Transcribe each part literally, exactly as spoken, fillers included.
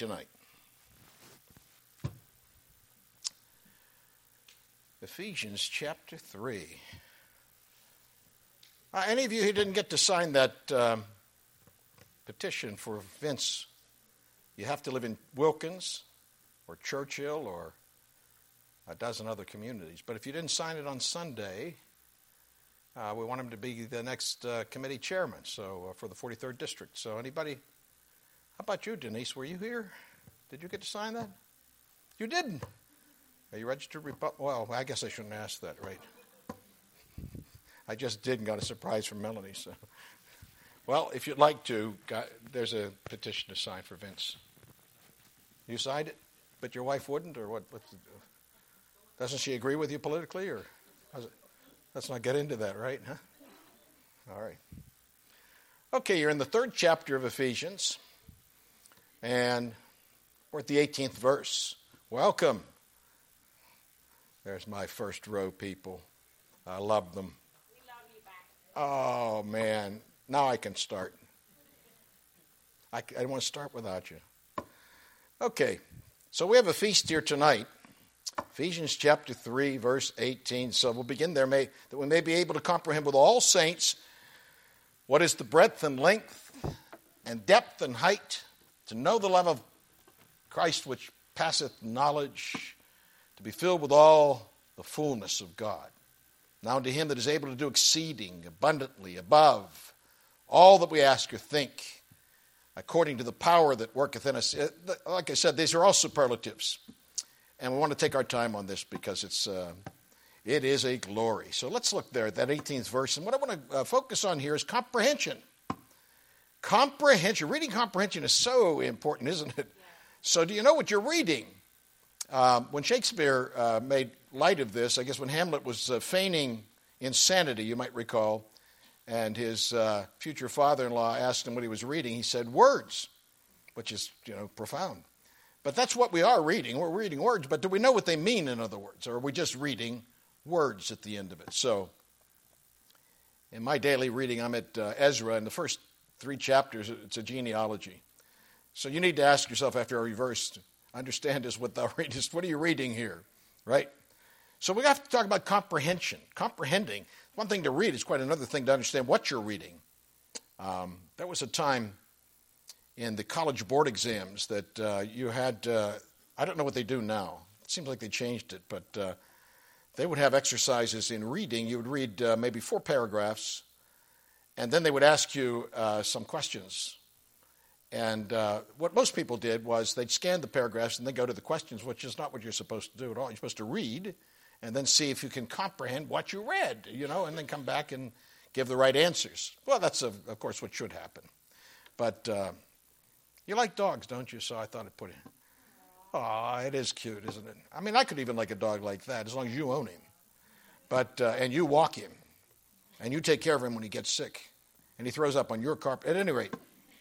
tonight? Ephesians chapter three. Uh, any of you who didn't get to sign that um, petition for Vince, you have to live in Wilkins or Churchill or a dozen other communities. But if you didn't sign it on Sunday, uh, we want him to be the next uh, committee chairman. So uh, for the forty-third district. So anybody? How about you, Denise? Were you here? Did you get to sign that? You didn't. Are you registered? Repu- well, I guess I shouldn't ask that, right? I just did and got a surprise from Melanie. So, well, if you'd like to, got, there's a petition to sign for Vince. You signed it, but your wife wouldn't, or what? What's the, doesn't she agree with you politically, or how's it? Let's not get into that, right? Huh? All right. Okay, you're in the third chapter of Ephesians, and we're at the eighteenth verse. Welcome. There's my first row people. I love them. We love you back. Oh, man. Now I can start. I, I don't want to start without you. Okay. So we have a feast here tonight. Ephesians chapter three, verse eighteen. So we'll begin there, may, that we may be able to comprehend with all saints what is the breadth and length and depth and height, to know the love of Christ which passeth knowledge, to be filled with all the fullness of God. Now unto him that is able to do exceeding abundantly above all that we ask or think, according to the power that worketh in us. Like I said, these are all superlatives. And we want to take our time on this because it's uh, it is a glory. So let's look there at that eighteenth verse. And what I want to uh, focus on here is comprehension. Comprehension. Reading comprehension is so important, isn't it? So do you know what you're reading? Um, when Shakespeare uh, made light of this, I guess when Hamlet was uh, feigning insanity, you might recall, and his uh, future father-in-law asked him what he was reading, he said, words, which is, you know, profound. But that's what we are reading. We're reading words, but do we know what they mean, in other words? Or are we just reading words at the end of it? So, in my daily reading, I'm at uh, Ezra, and the first three chapters, it's a genealogy. So you need to ask yourself after every verse, understand is what thou readest. What are you reading here, right? So we have to talk about comprehension. Comprehending, one thing to read is quite another thing to understand what you're reading. Um, there was a time in the college board exams that uh, you had, uh, I don't know what they do now. It seems like they changed it, but uh, they would have exercises in reading. You would read uh, maybe four paragraphs, and then they would ask you uh, some questions. And uh, what most people did was they'd scan the paragraphs and then go to the questions, which is not what you're supposed to do at all. You're supposed to read and then see if you can comprehend what you read, you know, and then come back and give the right answers. Well, that's, of, of course, what should happen. But uh, you like dogs, don't you? So I thought I'd put it. Oh, it is cute, isn't it? I mean, I could even like a dog like that as long as you own him. But uh, and you walk him. And you take care of him when he gets sick. And he throws up on your carpet. At any rate.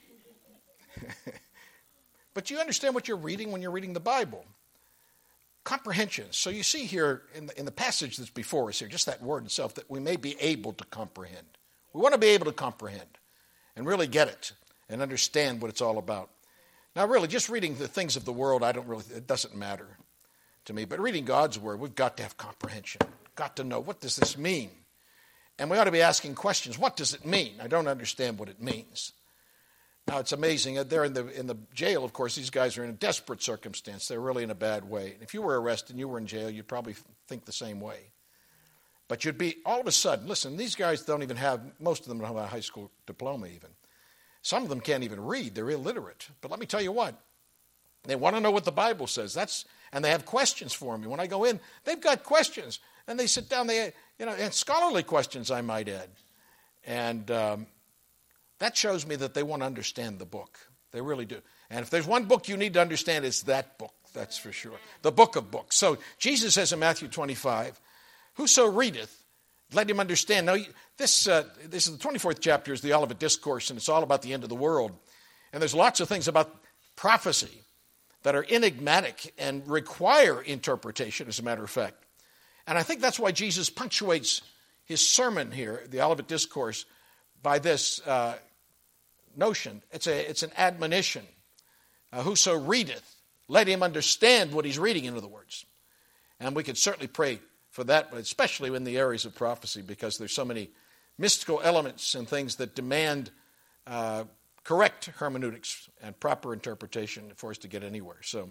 But you understand what you're reading when you're reading the Bible. Comprehension. So you see here in the, in the passage that's before us here, just that word itself, that we may be able to comprehend. We want to be able to comprehend and really get it and understand what it's all about. Now really, just reading the things of the world, I don't really, it doesn't matter to me. But reading God's Word, we've got to have comprehension. Got to know, what does this mean? And we ought to be asking questions. What does it mean? I don't understand what it means. Now, it's amazing. They're in the in the jail, of course. These guys are in a desperate circumstance. They're really in a bad way. If you were arrested and you were in jail, you'd probably think the same way. But you'd be, all of a sudden, listen, these guys don't even have, most of them don't have a high school diploma even. Some of them can't even read. They're illiterate. But let me tell you what. They want to know what the Bible says. That's and they have questions for me. When I go in, they've got questions. And they sit down, they, you know, and scholarly questions, I might add. And um, that shows me that they want to understand the book. They really do. And if there's one book you need to understand, it's that book. That's for sure. The book of books. So Jesus says in Matthew twenty-five, whoso readeth, let him understand. Now, this uh, this is the twenty-fourth chapter is the Olivet Discourse, and it's all about the end of the world. And there's lots of things about prophecy that are enigmatic and require interpretation, as a matter of fact. And I think that's why Jesus punctuates his sermon here, the Olivet Discourse, by this uh, notion. It's a it's an admonition Uh, whoso readeth, let him understand what he's reading, in other words. And we could certainly pray for that, but especially in the areas of prophecy, because there's so many mystical elements and things that demand uh, correct hermeneutics and proper interpretation for us to get anywhere. So,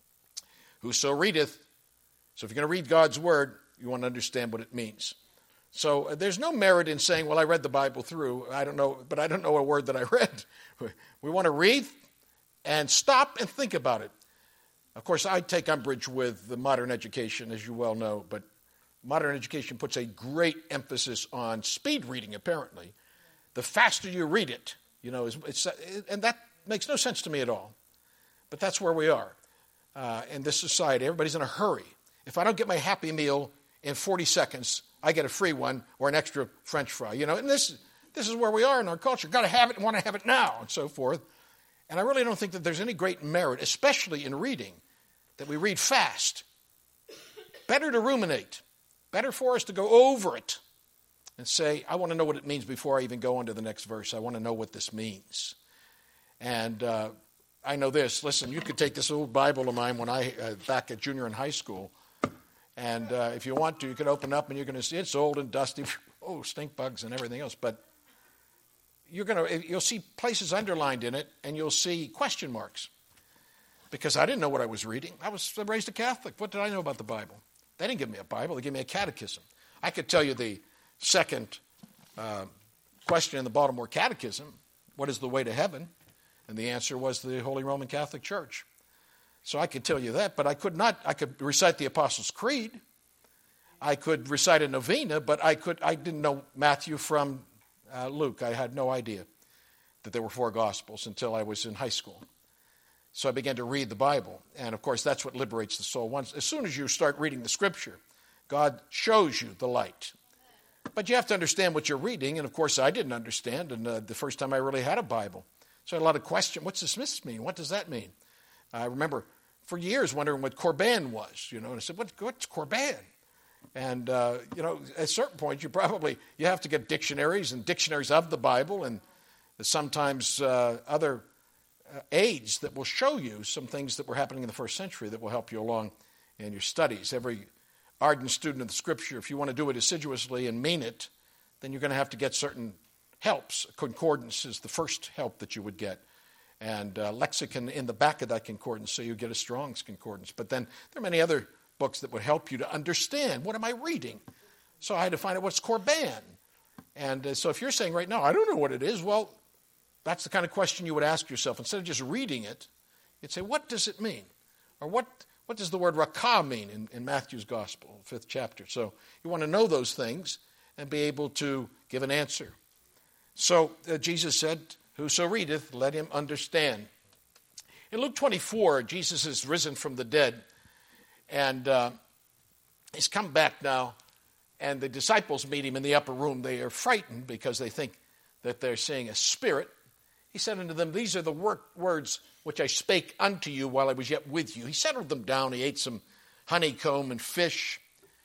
whoso readeth, so if you're going to read God's word, you want to understand what it means. So uh, there's no merit in saying, well, I read the Bible through, I don't know, but I don't know a word that I read. We want to read and stop and think about it. Of course, I take umbrage with the modern education, as you well know, but modern education puts a great emphasis on speed reading, apparently. The faster you read it, you know, it's, it's, and that makes no sense to me at all. But that's where we are uh, in this society. Everybody's in a hurry. If I don't get my Happy Meal in forty seconds, I get a free one or an extra French fry. You know, and this, this is where we are in our culture. Got to have it and want to have it now, and so forth. And I really don't think that there's any great merit, especially in reading, that we read fast. Better to ruminate. Better for us to go over it and say, I want to know what it means before I even go on to the next verse. I want to know what this means. And uh, I know this. Listen, you could take this old Bible of mine when I, uh, back at junior and high school, and uh, if you want to, you could open up and you're going to see it's old and dusty. Oh, stink bugs and everything else. But you're going to, you'll see places underlined in it, and you'll see question marks. Because I didn't know what I was reading. I was raised a Catholic. What did I know about the Bible? They didn't give me a Bible. They gave me a catechism. I could tell you the second uh, question in the Baltimore Catechism, what is the way to heaven? And the answer was the Holy Roman Catholic Church. So I could tell you that, but I could not. I could recite the Apostles' Creed. I could recite a novena, but I could. I didn't know Matthew from uh, Luke. I had no idea that there were four Gospels until I was in high school. So I began to read the Bible. And, of course, that's what liberates the soul. Once, as soon as you start reading the Scripture, God shows you the light. But you have to understand what you're reading. And, of course, I didn't understand. And uh, the first time I really had a Bible. So I had a lot of questions. What's this mean? What does that mean? I remember for years wondering what Corban was. You know, and I said, what, what's Corban? And, uh, you know, at a certain point, you probably, you have to get dictionaries and dictionaries of the Bible. And sometimes uh, other Uh, aids that will show you some things that were happening in the first century that will help you along in your studies. Every ardent student of the Scripture, if you want to do it assiduously and mean it, then you're going to have to get certain helps. Concordance is the first help that you would get. And uh, lexicon in the back of that concordance, so you get a Strong's Concordance. But then there are many other books that would help you to understand, what am I reading? So I had to find out what's Corban. And uh, so if you're saying right now, I don't know what it is, well, that's the kind of question you would ask yourself. Instead of just reading it, you'd say, what does it mean? Or what, what does the word rakah mean in, in Matthew's Gospel, fifth chapter? So you want to know those things and be able to give an answer. So uh, Jesus said, whoso readeth, let him understand. In Luke twenty-four, Jesus has risen from the dead, and uh, he's come back now, and the disciples meet him in the upper room. They are frightened because they think that they're seeing a spirit. He said unto them, these are the wor- words which I spake unto you while I was yet with you. He settled them down. He ate some honeycomb and fish.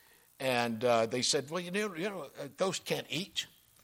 And uh, they said, well, you know, you know, a ghost can't eat.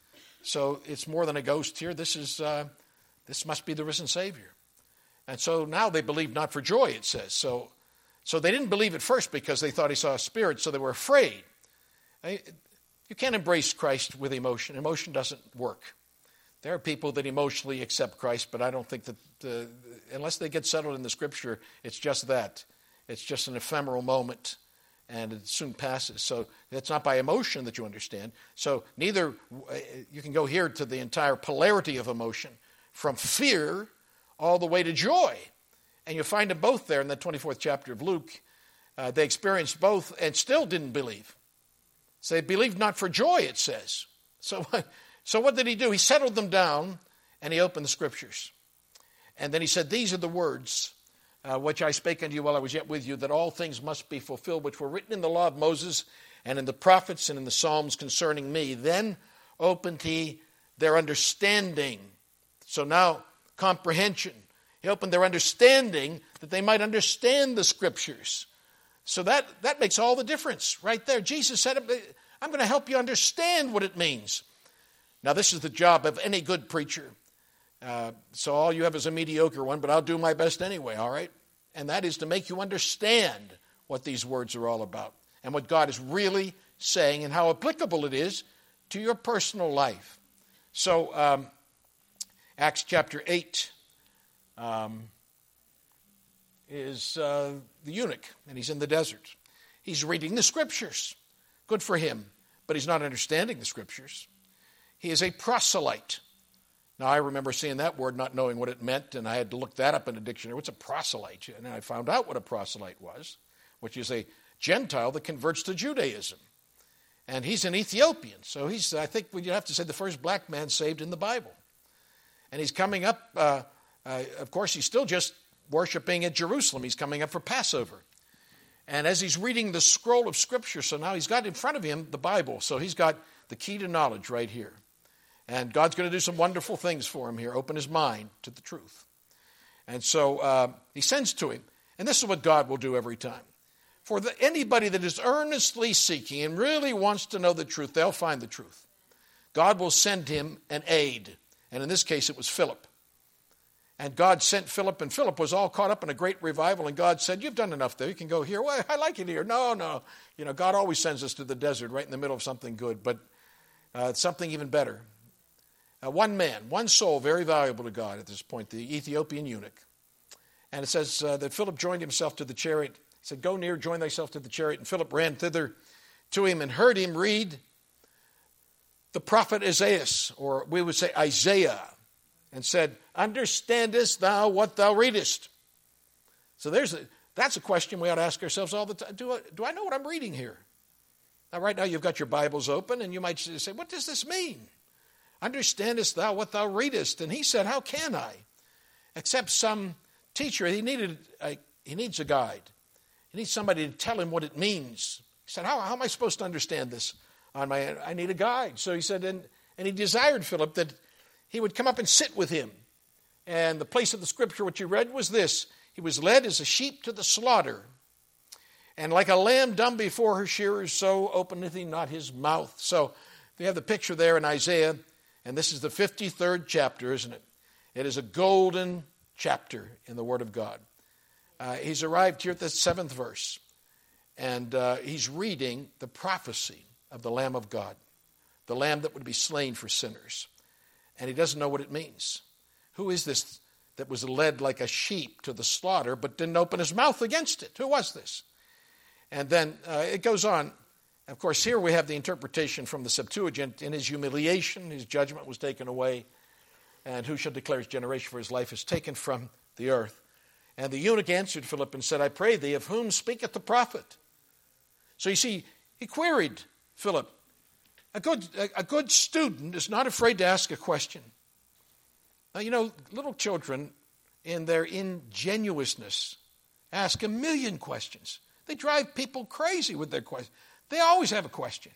So it's more than a ghost here. This is uh, this must be the risen Savior. And so now they believe not for joy, it says. So, so they didn't believe at first because they thought he saw a spirit, so they were afraid. I, you can't embrace Christ with emotion. Emotion doesn't work. There are people that emotionally accept Christ, but I don't think that, uh, unless they get settled in the Scripture, it's just that. It's just an ephemeral moment, and it soon passes. So it's not by emotion that you understand. So neither, uh, you can go here to the entire polarity of emotion, from fear all the way to joy. And you'll find them both there in the twenty-fourth chapter of Luke. Uh, they experienced both and still didn't believe. So they believed not for joy, it says. So So what did he do? He settled them down, and he opened the Scriptures. And then he said, these are the words uh, which I spake unto you while I was yet with you, that all things must be fulfilled, which were written in the law of Moses and in the prophets and in the Psalms concerning me. Then opened he their understanding. So now, comprehension. He opened their understanding that they might understand the Scriptures. So that, that makes all the difference right there. Jesus said, I'm going to help you understand what it means. Now, this is the job of any good preacher, Uh, so all you have is a mediocre one, but I'll do my best anyway, all right? And that is to make you understand what these words are all about and what God is really saying and how applicable it is to your personal life. So um, Acts chapter eight um, is uh, the eunuch, and he's in the desert. He's reading the Scriptures. Good for him, but he's not understanding the Scriptures. He is a proselyte. Now, I remember seeing that word, not knowing what it meant, and I had to look that up in a dictionary. What's a proselyte? And I found out what a proselyte was, which is a Gentile that converts to Judaism. And he's an Ethiopian, so he's, I think we'd have to say, the first black man saved in the Bible. And he's coming up, uh, uh, of course, he's still just worshiping at Jerusalem. He's coming up for Passover. And as he's reading the scroll of Scripture, so now he's got in front of him the Bible, so he's got the key to knowledge right here. And God's going to do some wonderful things for him here, open his mind to the truth. And so uh, he sends to him. And this is what God will do every time. For the, anybody that is earnestly seeking and really wants to know the truth, they'll find the truth. God will send him an aid. And in this case, it was Philip. And God sent Philip, and Philip was all caught up in a great revival. And God said, you've done enough there. You can go here. Well, I like it here. No, no. You know, God always sends us to the desert right in the middle of something good, but uh, something even better. Uh, one man, one soul, very valuable to God at this point, the Ethiopian eunuch. And it says uh, that Philip joined himself to the chariot. He said, go near, join thyself to the chariot. And Philip ran thither to him and heard him read the prophet Isaiah, or we would say Isaiah, and said, understandest thou what thou readest? So there's a, that's a question we ought to ask ourselves all the time. Do I, do I know what I'm reading here? Now, right now you've got your Bibles open, and you might say, what does this mean? Understandest thou what thou readest? And he said, how can I? Except some teacher, he needed a, he needs a guide. He needs somebody to tell him what it means. He said, how, how am I supposed to understand this on my own? I need a guide. So he said, and, and he desired Philip that he would come up and sit with him. And the place of the Scripture which he read was this: he was led as a sheep to the slaughter, and like a lamb dumb before her shearers, so openeth he not his mouth. So we have the picture there in Isaiah, and this is the fifty-third chapter, isn't it? It is a golden chapter in the Word of God. Uh, he's arrived here at the seventh verse, and uh, he's reading the prophecy of the Lamb of God, the Lamb that would be slain for sinners. And he doesn't know what it means. Who is this that was led like a sheep to the slaughter but didn't open his mouth against it? Who was this? And then uh, it goes on. Of course, here we have the interpretation from the Septuagint. In his humiliation, his judgment was taken away. And who shall declare his generation, for his life is taken from the earth? And the eunuch answered Philip and said, I pray thee, of whom speaketh the prophet? So you see, he queried Philip. A good, a good student is not afraid to ask a question. Now, you know, little children, in their ingenuousness, ask a million questions. They drive people crazy with their questions. They always have a question.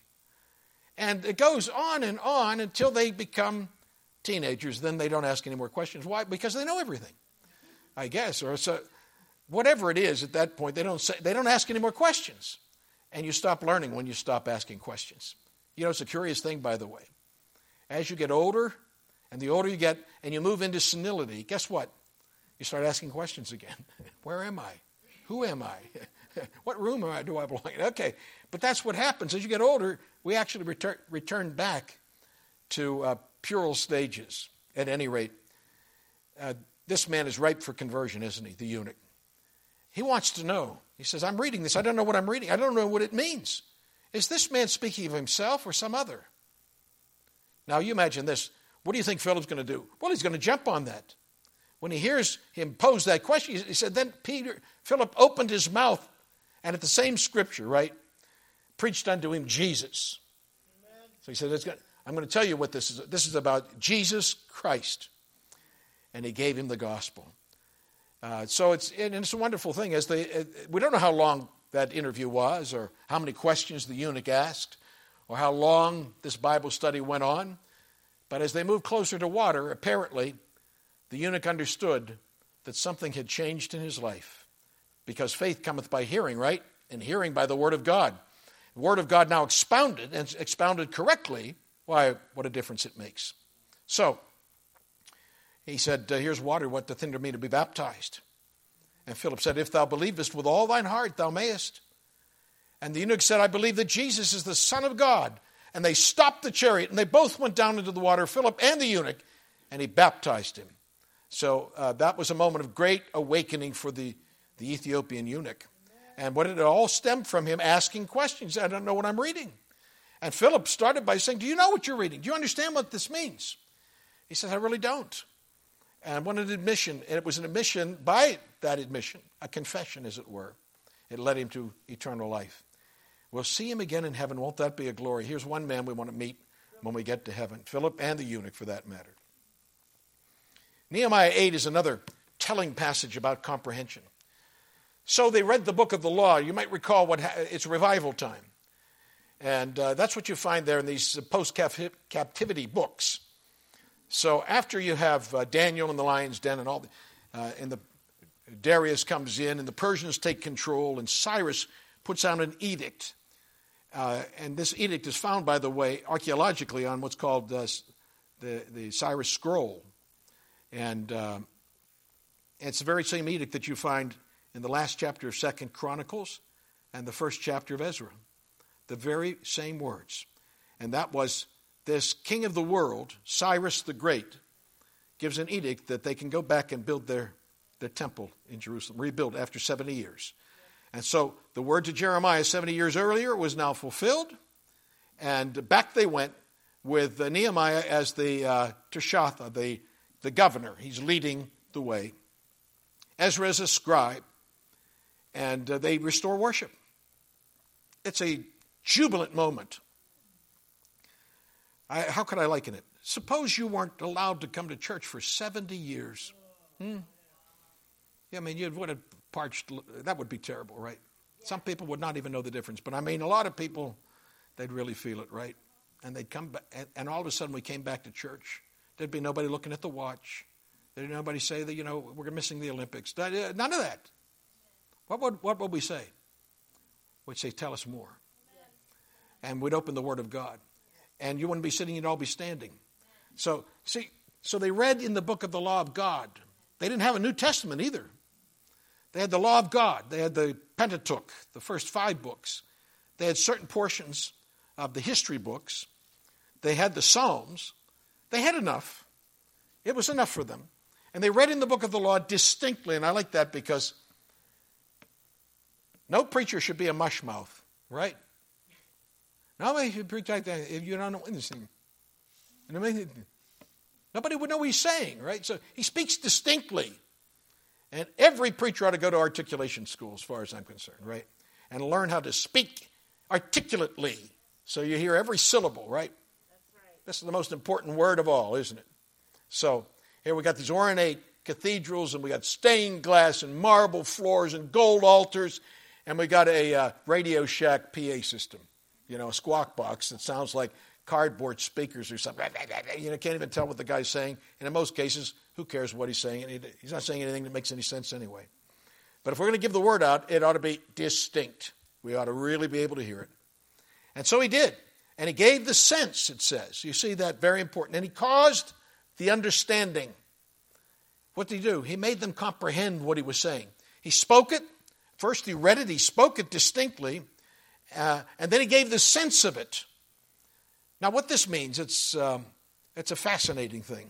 And it goes on and on until they become teenagers. Then they don't ask any more questions. Why? Because they know everything, I guess. Or so, whatever it is at that point, they don't say, they don't ask any more questions. And you stop learning when you stop asking questions. You know, it's a curious thing, by the way. As you get older, and the older you get, and you move into senility, guess what? You start asking questions again. Where am I? Who am I? What room am I, do I belong in? Okay, but that's what happens. As you get older, we actually return, return back to uh, puerile stages. At any rate, uh, this man is ripe for conversion, isn't he, the eunuch? He wants to know. He says, I'm reading this. I don't know what I'm reading. I don't know what it means. Is this man speaking of himself or some other? Now, you imagine this. What do you think Philip's going to do? Well, he's going to jump on that. When he hears him pose that question, he said, then Peter, Philip opened his mouth, and at the same scripture, right, preached unto him Jesus. Amen. So he said, I'm going to tell you what this is. This is about Jesus Christ. And he gave him the gospel. Uh, so it's and it's a wonderful thing. As they, uh, we don't know how long that interview was, or how many questions the eunuch asked, or how long this Bible study went on. But as they moved closer to water, apparently, the eunuch understood that something had changed in his life. Because faith cometh by hearing, right? And hearing by the word of God. The word of God now expounded, and expounded correctly. Why, what a difference it makes. So, he said, uh, here's water, what doth hinder me to be baptized? And Philip said, if thou believest with all thine heart, thou mayest. And the eunuch said, I believe that Jesus is the Son of God. And they stopped the chariot, and they both went down into the water, Philip and the eunuch, and he baptized him. So uh, that was a moment of great awakening for the, the Ethiopian eunuch. And what did it all stem from him asking questions? I don't know what I'm reading. And Philip started by saying, do you know what you're reading? Do you understand what this means? He says, I really don't. And what an admission. And it was an admission, by that admission, a confession, as it were. It led him to eternal life. We'll see him again in heaven. Won't that be a glory? Here's one man we want to meet when we get to heaven. Philip and the eunuch, for that matter. Nehemiah eight is another telling passage about comprehension. So they read the book of the law. You might recall what ha- it's revival time. And uh, that's what you find there in these post-captivity books. So after you have uh, Daniel in the lion's den and all, the, uh, and the Darius comes in and the Persians take control and Cyrus puts out an edict. Uh, and this edict is found, by the way, archaeologically on what's called uh, the, the Cyrus Scroll. And uh, it's the very same edict that you find in the last chapter of Second Chronicles and the first chapter of Ezra. The very same words. And that was this king of the world, Cyrus the Great, gives an edict that they can go back and build their, their temple in Jerusalem, rebuild after seventy years. And so the word to Jeremiah seventy years earlier was now fulfilled. And back they went with uh, Nehemiah as the uh, Tirshatha, the, the governor. He's leading the way. Ezra is a scribe. And uh, they restore worship. It's a jubilant moment. I, how could I liken it? Suppose you weren't allowed to come to church for seventy years. Hmm? Yeah, I mean, you would have parched. That would be terrible, right? Some people would not even know the difference. But I mean, a lot of people, they'd really feel it, right? And they'd come back, and, and all of a sudden we came back to church. There'd be nobody looking at the watch. There'd be nobody say that, you know, we're missing the Olympics. None of that. What would, what would we say? We'd say, tell us more. And we'd open the Word of God. And you wouldn't be sitting, you'd all be standing. So, see, so they read in the book of the law of God. They didn't have a New Testament either. They had the law of God. They had the Pentateuch, the first five books. They had certain portions of the history books. They had the Psalms. They had enough. It was enough for them. And they read in the book of the law distinctly, and I like that because no preacher should be a mush mouth, right? Nobody should preach like that if you don't know anything. Nobody would know what he's saying, right? So he speaks distinctly. And every preacher ought to go to articulation school, as far as I'm concerned, right? And learn how to speak articulately. So you hear every syllable, right? That's right. This is the most important word of all, isn't it? So here we got these ornate cathedrals, and we got stained glass and marble floors and gold altars, and we got a uh, Radio Shack P A system. You know, a squawk box that sounds like cardboard speakers or something. You know, can't even tell what the guy's saying. And in most cases, who cares what he's saying? He's not saying anything that makes any sense anyway. But if we're going to give the word out, it ought to be distinct. We ought to really be able to hear it. And so he did. And he gave the sense, it says. You see that? Very important. And he caused the understanding. What did he do? He made them comprehend what he was saying. He spoke it. First he read it. He spoke it distinctly. Uh, and then he gave the sense of it. Now what this means, it's, um, it's a fascinating thing.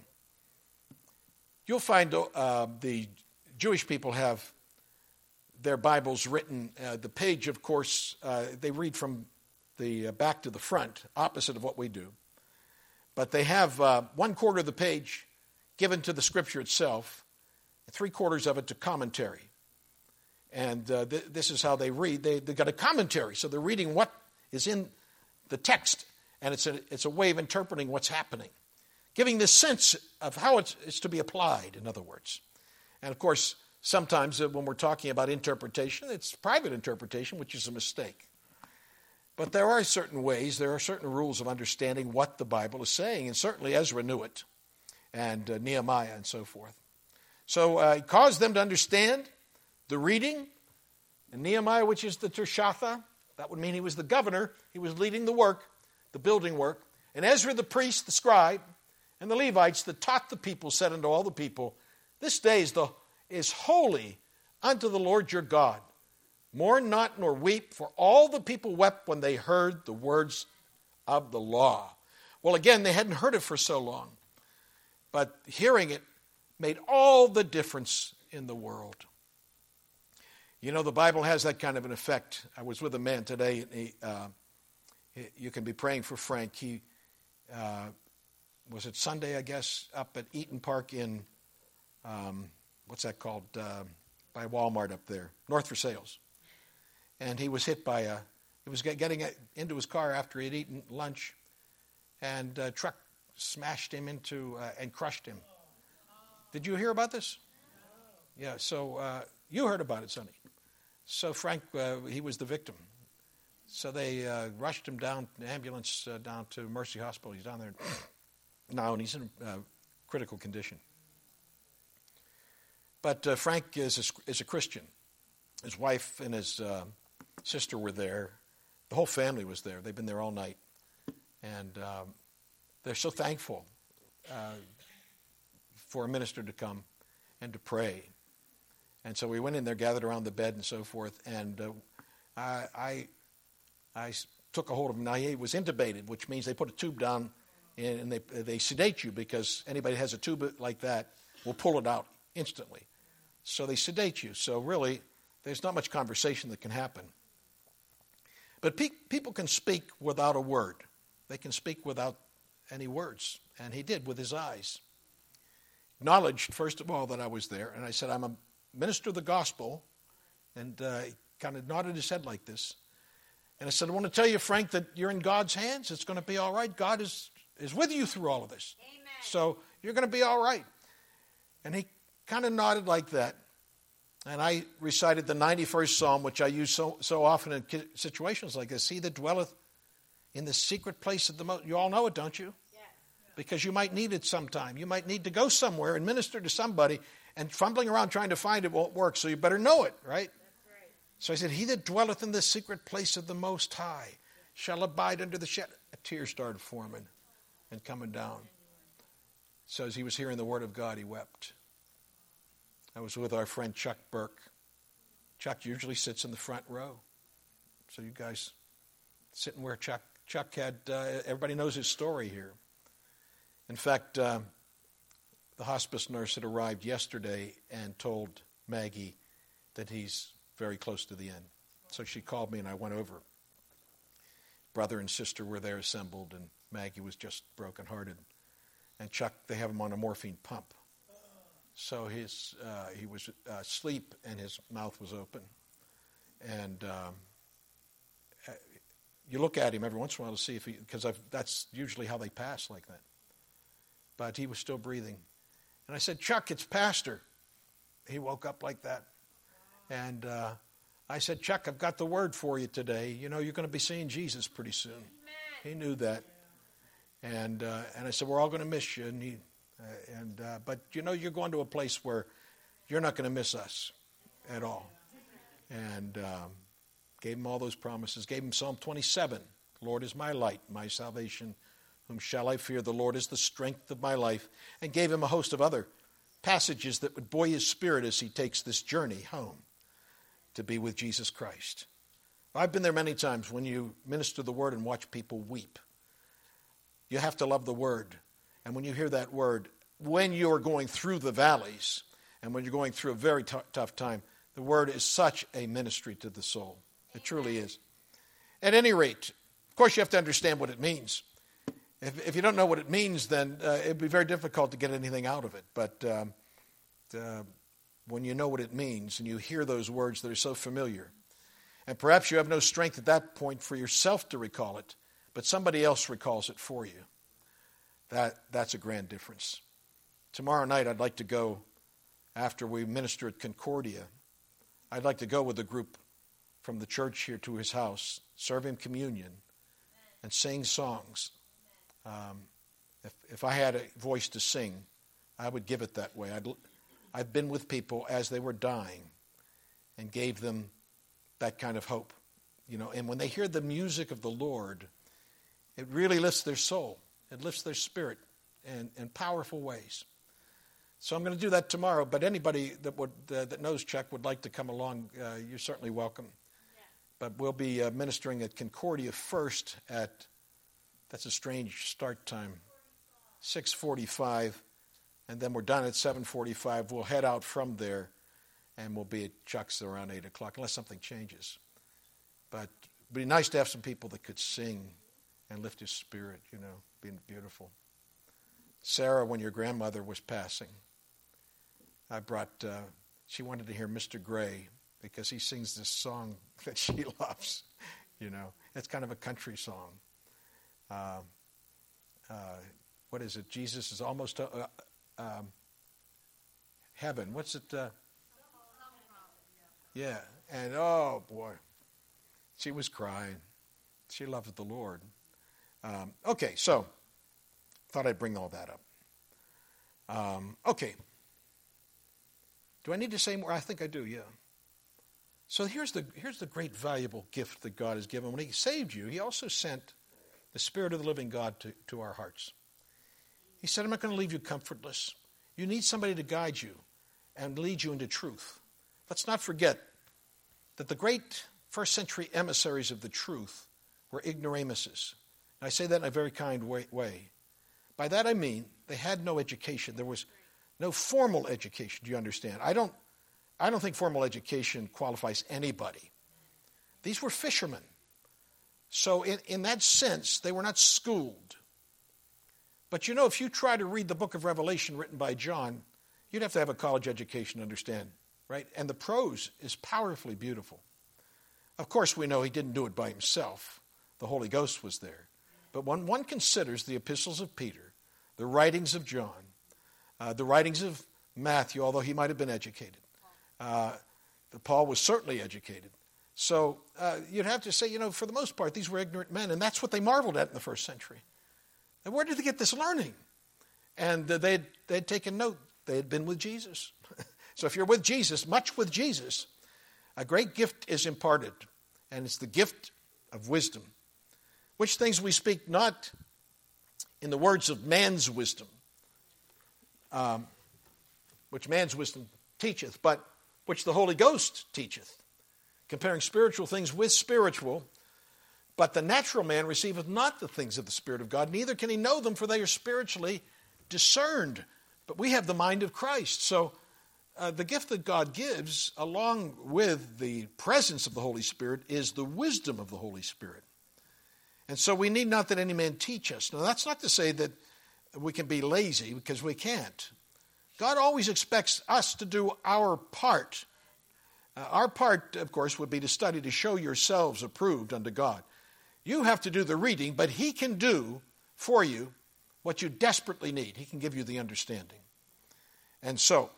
You'll find uh, the Jewish people have their Bibles written. Uh, the page, of course, uh, they read from the uh, back to the front, opposite of what we do. But they have uh, one quarter of the page given to the Scripture itself, three quarters of it to commentary. And uh, th- this is how they read. They, they've got a commentary, so they're reading what is in the text, and it's a, it's a way of interpreting what's happening, giving this sense of how it's, it's to be applied, in other words. And, of course, sometimes uh, when we're talking about interpretation, it's private interpretation, which is a mistake. But there are certain ways, there are certain rules of understanding what the Bible is saying, and certainly Ezra knew it, and uh, Nehemiah and so forth. So uh, he caused them to understand the reading, and Nehemiah, which is the Tirshatha, that would mean he was the governor. He was leading the work, the building work. And Ezra, the priest, the scribe, And the Levites that taught the people said unto all the people, This day is, the, is holy unto the Lord your God. Mourn not nor weep, for all the people wept when they heard the words of the law. Well, again, they hadn't heard it for so long. But hearing it made all the difference in the world. You know, the Bible has that kind of an effect. I was with a man today. And he, uh, he, you can be praying for Frank. He uh, was it Sunday, I guess, up at Eaton Park in, um, what's that called, uh, by Walmart up there, North for Sales. And he was hit by a, he was getting into his car after he had eaten lunch, and a truck smashed him into uh, and crushed him. Did you hear about this? Yeah, so uh, you heard about it, Sonny. So Frank, uh, he was the victim. So they uh, rushed him down, the ambulance uh, down to Mercy Hospital. He's down there now, and he's in uh, critical condition. But uh, Frank is a, is a Christian. His wife and his uh, sister were there. The whole family was there. They've been there all night. And um, they're so thankful uh, for a minister to come and to pray. And so we went in there, gathered around the bed and so forth, and uh, I, I I took a hold of him. Now, he was intubated, which means they put a tube down in, and they, they sedate you, because anybody who has a tube like that will pull it out instantly. So they sedate you. So really, there's not much conversation that can happen. But pe- people can speak without a word. They can speak without any words. And he did with his eyes. Acknowledged, first of all, that I was there. And I said, I'm a minister of the gospel. And uh, he kind of nodded his head like this. And I said, I want to tell you, Frank, that you're in God's hands. It's going to be all right. God is, is with you through all of this. Amen. So you're going to be all right. And he kind of nodded like that. And I recited the ninety-first Psalm, which I use so, so often in situations like this. He that dwelleth in the secret place of the most. You all know it, don't you? Yes. Because you might need it sometime. You might need to go somewhere and minister to somebody, and fumbling around trying to find it won't work. So you better know it, right? That's right. So I said, he that dwelleth in the secret place of the Most High shall abide under the shadow. A tear started forming and coming down. So as he was hearing the word of God, he wept. I was with our friend Chuck Burke. Chuck usually sits in the front row. So you guys sitting where Chuck Chuck had, uh, everybody knows his story here. In fact, uh, the hospice nurse had arrived yesterday and told Maggie that he's very close to the end. So she called me and I went over. Brother and sister were there assembled, and Maggie was just brokenhearted. And Chuck, they have him on a morphine pump. So his uh, he was uh, asleep and his mouth was open. And um, you look at him every once in a while to see if he, because that's usually how they pass like that. But he was still breathing. And I said, Chuck, it's Pastor. He woke up like that. And uh, I said, Chuck, I've got the word for you today. You know, you're going to be seeing Jesus pretty soon. Amen. He knew that. And uh, and I said, we're all going to miss you. And he, uh, and uh, but you know, you're going to a place where you're not going to miss us at all. And um, gave him all those promises. Gave him Psalm twenty-seven. The Lord is my light, my salvation. Whom shall I fear? The Lord is the strength of my life. And gave him a host of other passages that would buoy his spirit as he takes this journey home to be with Jesus Christ. I've been there many times when you minister the word and watch people weep. You have to love the word. And when you hear that word, when you're going through the valleys and when you're going through a very t- tough time, the word is such a ministry to the soul. It truly is. At any rate, of course, you have to understand what it means. If, if you don't know what it means, then uh, it would be very difficult to get anything out of it. But um, uh, when you know what it means and you hear those words that are so familiar, and perhaps you have no strength at that point for yourself to recall it, but somebody else recalls it for you, that that's a grand difference. Tomorrow night I'd like to go, after we minister at Concordia, I'd like to go with a group from the church here to his house, serve him communion, and sing songs. Um, if, if I had a voice to sing, I would give it that way. I'd, I've been with people as they were dying and gave them that kind of hope. You know, and when they hear the music of the Lord, it really lifts their soul. It lifts their spirit. in, in powerful ways. So I'm going to do that tomorrow, but anybody that would uh, that knows Chuck would like to come along, uh, you're certainly welcome. Yeah. But we'll be uh, ministering at Concordia first at, that's a strange start time, six forty-five, and then we're done at seven forty-five. We'll head out from there, and we'll be at Chuck's around eight o'clock, unless something changes. But it'd be nice to have some people that could sing and lift his spirit, you know, being beautiful. Sarah, when your grandmother was passing, I brought, uh, she wanted to hear Mister Gray because he sings this song that she loves, you know. It's kind of a country song. Uh, uh, what is it? Jesus is almost uh, um, heaven. What's it? Uh, yeah. And, oh, boy, she was crying. She loved the Lord. Um, okay, so thought I'd bring all that up. Um, okay. Do I need to say more? I think I do, yeah. So here's the here's the great valuable gift that God has given. When he saved you, he also sent the Spirit of the living God to, to our hearts. He said, I'm not going to leave you comfortless. You need somebody to guide you and lead you into truth. Let's not forget that the great first century emissaries of the truth were ignoramuses. And I say that in a very kind way, way. By that I mean they had no education. There was no formal education, do you understand? I don't, I don't think formal education qualifies anybody. These were fishermen. So in, in that sense, they were not schooled. But you know, if you try to read the book of Revelation written by John, you'd have to have a college education to understand, right? And the prose is powerfully beautiful. Of course, we know he didn't do it by himself. The Holy Ghost was there. But when one considers the epistles of Peter, the writings of John, uh, the writings of Matthew, although he might have been educated, uh, Paul was certainly educated. So uh, you'd have to say, you know, for the most part, these were ignorant men, and that's what they marveled at in the first century. And where did they get this learning? And uh, they'd, they'd taken note. They had been with Jesus. So if you're with Jesus, much with Jesus, a great gift is imparted, and it's the gift of wisdom, which things we speak not in the words of man's wisdom, um, which man's wisdom teacheth, but which the Holy Ghost teacheth, comparing spiritual things with spiritual. But the natural man receiveth not the things of the Spirit of God, neither can he know them, for they are spiritually discerned. But we have the mind of Christ. So uh, the gift that God gives, along with the presence of the Holy Spirit, is the wisdom of the Holy Spirit. And so we need not that any man teach us. Now, that's not to say that we can be lazy, because we can't. God always expects us to do our part. Uh, our part, of course, would be to study to show yourselves approved unto God. You have to do the reading, but he can do for you what you desperately need. He can give you the understanding. And so,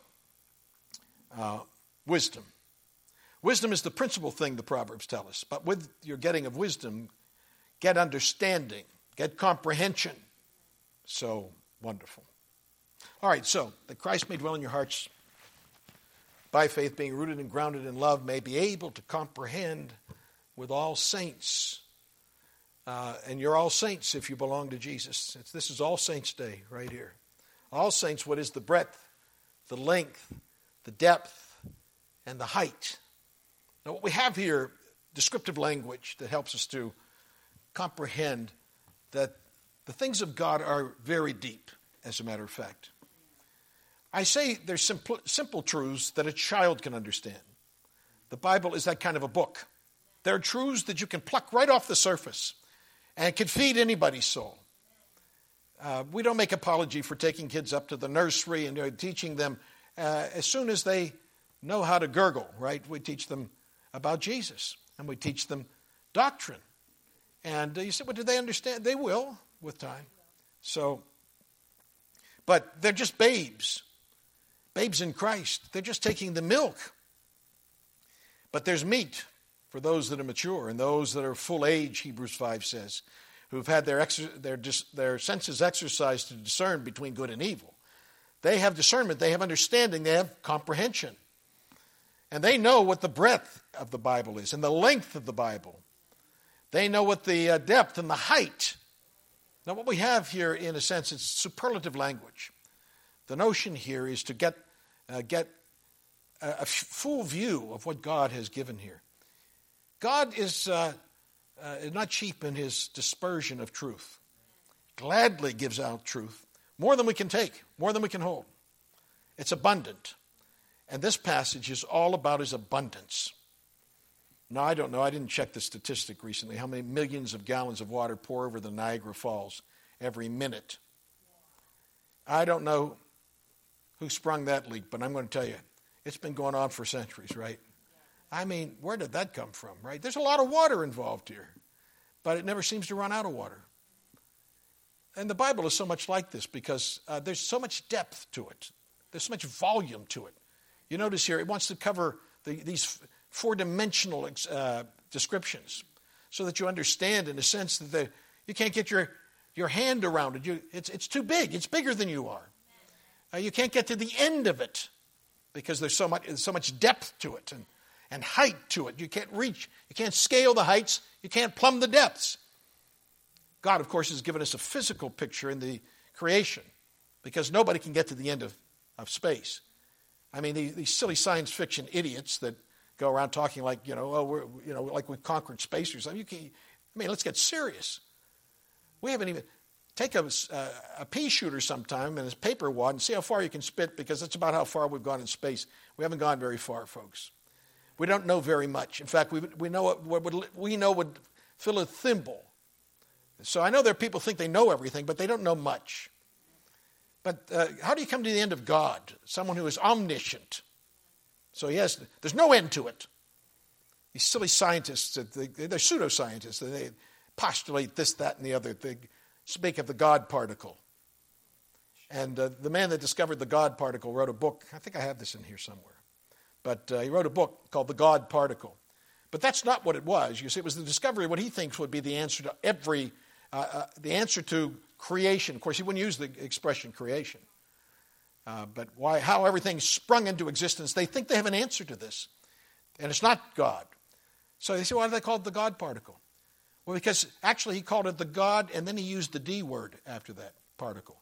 uh, wisdom. Wisdom is the principal thing the Proverbs tell us. But with your getting of wisdom, get understanding, get comprehension. So wonderful. All right, so that Christ may dwell in your hearts by faith, being rooted and grounded in love, may be able to comprehend with all saints. Uh, and you're all saints if you belong to Jesus. It's, this is All Saints' Day right here. All saints, what is the breadth, the length, the depth, and the height. Now what we have here, descriptive language that helps us to comprehend that the things of God are very deep, as a matter of fact. I say there's simple, simple truths that a child can understand. The Bible is that kind of a book. There are truths that you can pluck right off the surface and can feed anybody's soul. Uh, we don't make apology for taking kids up to the nursery and uh, teaching them uh, as soon as they know how to gurgle, right? We teach them about Jesus, and we teach them doctrine. And uh, you say, well, do they understand? They will with time. So, but they're just babes, babes in Christ. They're just taking the milk. But there's meat for those that are mature and those that are full age, Hebrews five says, who've had their, exer- their, dis- their senses exercised to discern between good and evil. They have discernment, they have understanding, they have comprehension. And they know what the breadth of the Bible is and the length of the Bible. They know what the uh, depth and the height Now, what we have here, in a sense, it's superlative language. The notion here is to get, uh, get a, a full view of what God has given here. God is uh, uh, not cheap in his dispersion of truth. Gladly gives out truth, more than we can take, more than we can hold. It's abundant. And this passage is all about his abundance. Now, I don't know, I didn't check the statistic recently, how many millions of gallons of water pour over the Niagara Falls every minute. I don't know who sprung that leak, but I'm going to tell you, it's been going on for centuries, right? I mean, where did that come from, right? There's a lot of water involved here, but it never seems to run out of water. And the Bible is so much like this because uh, there's so much depth to it. There's so much volume to it. You notice here, it wants to cover the, these four-dimensional uh, descriptions so that you understand, in a sense, that the, you can't get your, your hand around it. You, it's, it's too big. It's bigger than you are. Uh, you can't get to the end of it because there's so much, there's so much depth to it and, and height to it. You can't reach. You can't scale the heights. You can't plumb the depths. God, of course, has given us a physical picture in the creation because nobody can get to the end of, of space. I mean, these, these silly science fiction idiots that go around talking like, you know, oh, we're, you know, like we've conquered space or something. You can't, I mean, let's get serious. We haven't even, take a, uh, a pea shooter sometime and a paper wad and see how far you can spit because that's about how far we've gone in space. We haven't gone very far, folks. We don't know very much. In fact, we, we know what, what would, we know would fill a thimble. So I know there are people who think they know everything, but they don't know much. But uh, how do you come to the end of God? Someone who is omniscient. So yes, there's no end to it. These silly scientists, they, they're pseudoscientists. They postulate this, that, and the other. They speak of the God particle. And uh, the man that discovered the God particle wrote a book. I think I have this in here somewhere. But uh, he wrote a book called The God Particle. But that's not what it was. You see, it was the discovery of what he thinks would be the answer to every, uh, uh, the answer to creation. Of course, he wouldn't use the expression creation. Uh, but why, how everything sprung into existence, they think they have an answer to this. And it's not God. So they say, why do they call it the God particle? Well, because actually he called it the God, and then he used the D word after that, particle.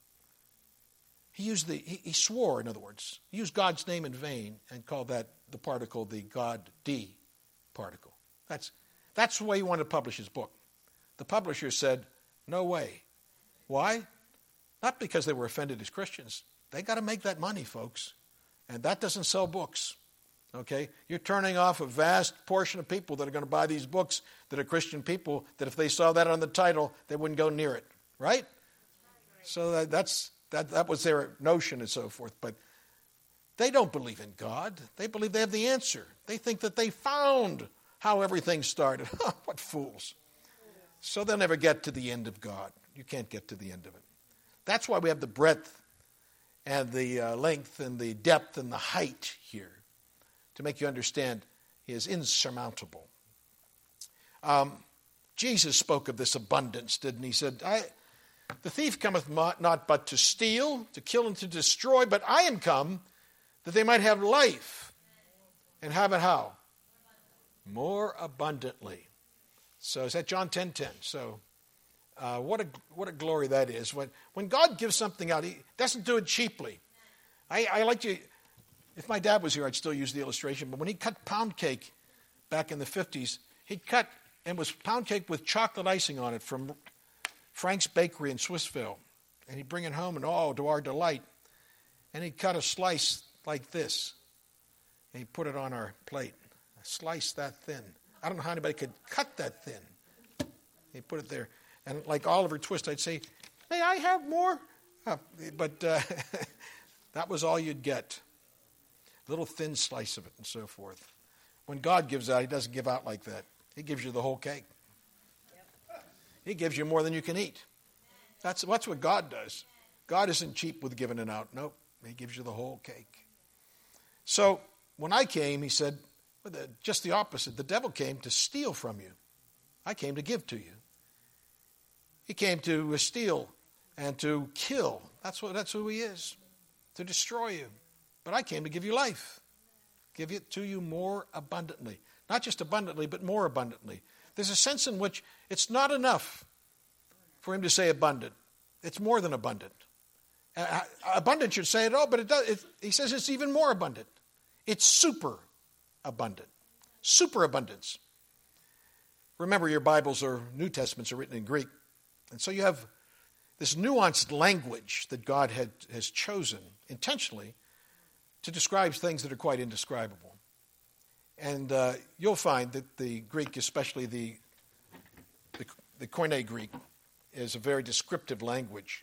He used the, he, he swore, in other words. He used God's name in vain and called that, the particle, the God D particle. That's, that's the way he wanted to publish his book. The publisher said, no way. Why? Not because they were offended as Christians. They got to make that money, folks. And that doesn't sell books. Okay? You're turning off a vast portion of people that are going to buy these books that are Christian people, that if they saw that on the title, they wouldn't go near it. Right? So that, that's that, that was their notion and so forth. But they don't believe in God. They believe they have the answer. They think that they found how everything started. What fools. So they'll never get to the end of God. You can't get to the end of it. That's why we have the breadth and the uh, length and the depth and the height here to make you understand he is insurmountable. Um, Jesus spoke of this abundance, didn't he? He said, I, the thief cometh not but to steal, to kill, and to destroy, but I am come that they might have life and have it how? More abundantly. So is that John ten ten? So uh, what a what a glory that is. When when God gives something out, he doesn't do it cheaply. I, I like to, if my dad was here, I'd still use the illustration, but when he cut pound cake back in the fifties, he'd cut, and was pound cake with chocolate icing on it from Frank's Bakery in Swissville. And he'd bring it home, and oh, to our delight. And he'd cut a slice like this. And he'd put it on our plate. A slice that thin. I don't know how anybody could cut that thin. He'd put it there. And like Oliver Twist, I'd say, may I have more? Uh, but uh, that was all you'd get. A little thin slice of it and so forth. When God gives out, he doesn't give out like that. He gives you the whole cake. He gives you more than you can eat. That's, that's what God does. God isn't cheap with giving it out. Nope. He gives you the whole cake. So when I came, he said, just the opposite. The devil came to steal from you. I came to give to you. He came to steal and to kill. That's what. That's who he is. To destroy you. But I came to give you life. Give it to you more abundantly. Not just abundantly, but more abundantly. There's a sense in which it's not enough for him to say abundant. It's more than abundant. Uh, abundant should say it all, but it does. It, he says it's even more abundant. It's super abundant. Superabundance. Remember, your Bibles or New Testaments are written in Greek. And so you have this nuanced language that God had, has chosen intentionally to describe things that are quite indescribable. And uh, you'll find that the Greek, especially the, the, the Koine Greek, is a very descriptive language.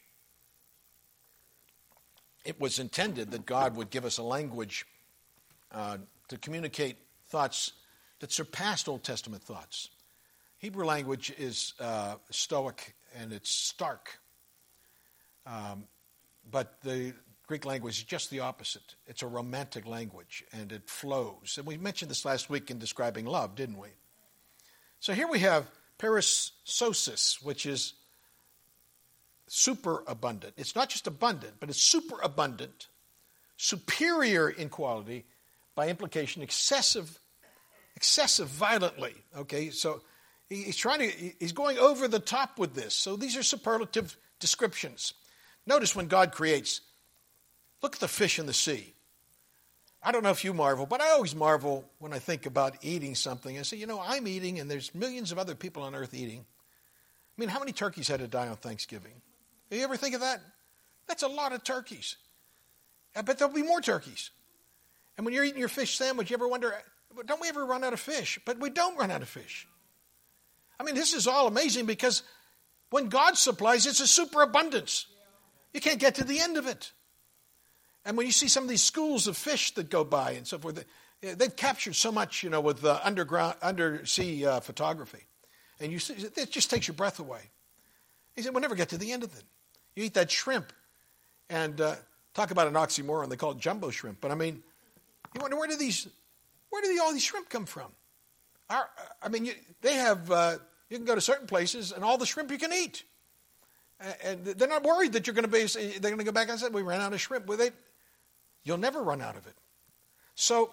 It was intended that God would give us a language uh, to communicate thoughts that surpassed Old Testament thoughts. Hebrew language is uh, stoic and it's stark. Um, but the Greek language is just the opposite. It's a romantic language and it flows. And we mentioned this last week in describing love, didn't we? So here we have perissosis, which is super abundant. It's not just abundant, but it's super abundant, superior in quality, by implication, excessive, excessive violently. Okay, so he's trying to, he's going over the top with this. So these are superlative descriptions. Notice when God creates, look at the fish in the sea. I don't know if you marvel, but I always marvel when I think about eating something. I say, you know, I'm eating and there's millions of other people on earth eating. I mean, how many turkeys had to die on Thanksgiving? Do you ever think of that? That's a lot of turkeys. I bet there'll be more turkeys. And when you're eating your fish sandwich, you ever wonder, don't we ever run out of fish? But we don't run out of fish. I mean, this is all amazing because when God supplies, it's a superabundance. You can't get to the end of it. And when you see some of these schools of fish that go by and so forth, they've captured so much, you know, with uh, underground, undersea uh, photography. And you see, it just takes your breath away. He said, we'll never get to the end of it. You eat that shrimp and uh, talk about an oxymoron. They call it jumbo shrimp. But I mean, you wonder, where do these, where do the, all these shrimp come from? Our, I mean, you, they have, uh, you can go to certain places and all the shrimp you can eat. And they're not worried that you're going to be, they're going to go back and say, we ran out of shrimp. Well, they, you'll never run out of it. So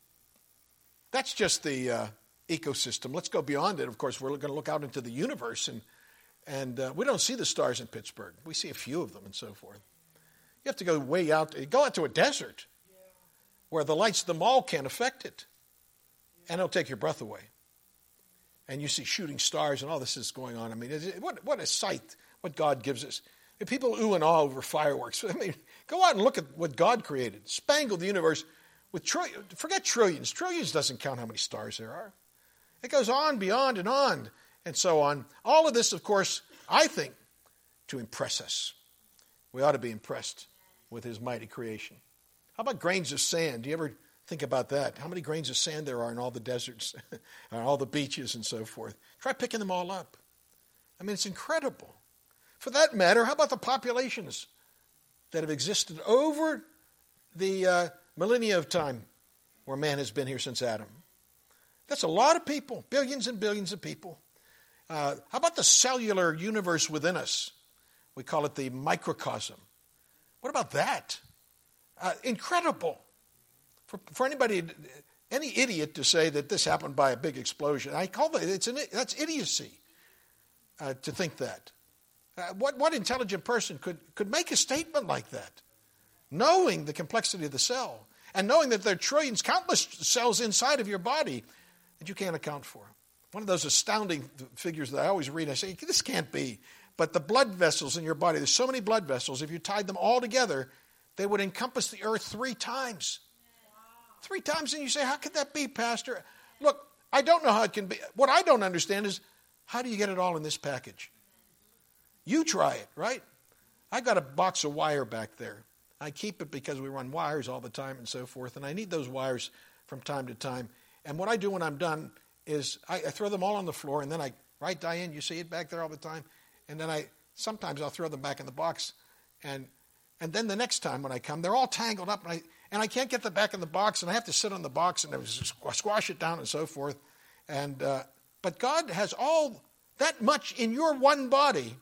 that's just the uh, ecosystem. Let's go beyond it. Of course, we're going to look out into the universe, and and uh, we don't see the stars in Pittsburgh. We see a few of them and so forth. You have to go way out. Go out to a desert where the lights of the mall can't affect it, and it'll take your breath away. And you see shooting stars and all this is going on. I mean, what what a sight! What God gives us. People ooh and ah over fireworks. I mean, go out and look at what God created. Spangled the universe with trillions. Forget trillions. Trillions doesn't count how many stars there are. It goes on, beyond, and on, and so on. All of this, of course, I think, to impress us. We ought to be impressed with his mighty creation. How about grains of sand? Do you ever think about that? How many grains of sand there are in all the deserts, and all the beaches, and so forth? Try picking them all up. I mean, it's incredible. For that matter, how about the populations that have existed over the uh, millennia of time where man has been here since Adam? That's a lot of people, billions and billions of people. Uh, how about the cellular universe within us? We call it the microcosm. What about that? Uh, incredible. For, for anybody, any idiot to say that this happened by a big explosion, I call it, it's an, that's idiocy uh, to think that. Uh, what, what intelligent person could, could make a statement like that, knowing the complexity of the cell and knowing that there are trillions, countless cells inside of your body that you can't account for? One of those astounding figures that I always read, I say, this can't be. But the blood vessels in your body, there's so many blood vessels, if you tied them all together, they would encompass the earth three times. Wow. Three times, and you say, how could that be, Pastor? Look, I don't know how it can be. What I don't understand is, how do you get it all in this package? You try it, right? I got a box of wire back there. I keep it because we run wires all the time and so forth, and I need those wires from time to time. And what I do when I'm done is I, I throw them all on the floor, and then I, right, Diane, you see it back there all the time? And then I, sometimes I'll throw them back in the box, and and then the next time when I come, they're all tangled up, and I, and I can't get them back in the box, and I have to sit on the box and squash it down and so forth. And uh, but God has all that much in your one body,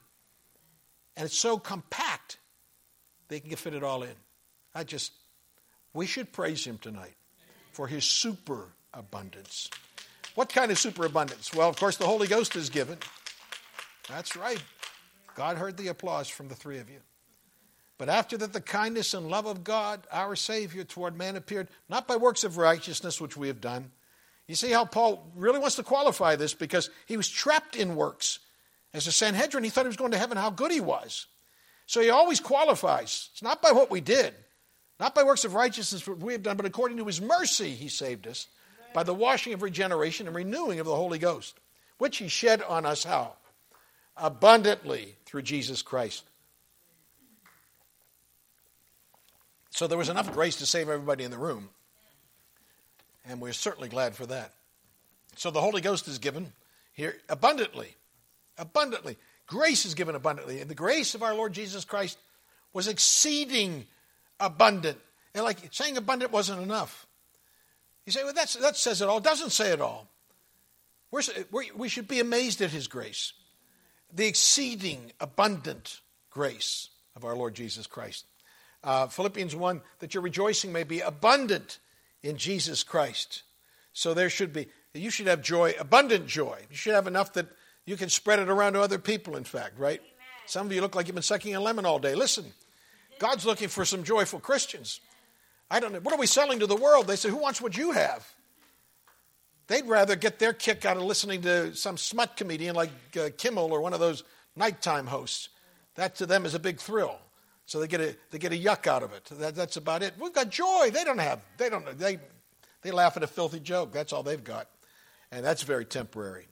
and it's so compact, they can fit it all in. I just, we should praise him tonight for his superabundance. What kind of superabundance? Well, of course, the Holy Ghost is given. That's right. God heard the applause from the three of you. But after that, the kindness and love of God, our Savior, toward man appeared, not by works of righteousness which we have done. You see how Paul really wants to qualify this, because he was trapped in works. As a Sanhedrin, he thought he was going to heaven, how good he was. So he always qualifies. It's not by what we did, not by works of righteousness which we have done, but according to his mercy he saved us, by the washing of regeneration and renewing of the Holy Ghost, which he shed on us how? Abundantly through Jesus Christ. So there was enough grace to save everybody in the room. And we're certainly glad for that. So the Holy Ghost is given here abundantly. Abundantly. Grace is given abundantly. And the grace of our Lord Jesus Christ was exceeding abundant. And like saying abundant wasn't enough. You say, well, that's, that says it all. It doesn't say it all. We're, we're, we should be amazed at his grace. The exceeding abundant grace of our Lord Jesus Christ. Uh, Philippians one, that your rejoicing may be abundant in Jesus Christ. So there should be, you should have joy, abundant joy. You should have enough that you can spread it around to other people, in fact, right? Amen. Some of you look like you've been sucking a lemon all day. Listen, God's looking for some joyful Christians. I don't know, what are we selling to the world? They say, who wants what you have? They'd rather get their kick out of listening to some smut comedian like uh, Kimmel or one of those nighttime hosts. That to them is a big thrill. So they get a they get a yuck out of it. That, that's about it. We've got joy. They don't have. They don't. They they laugh at a filthy joke. That's all they've got, and that's very temporary.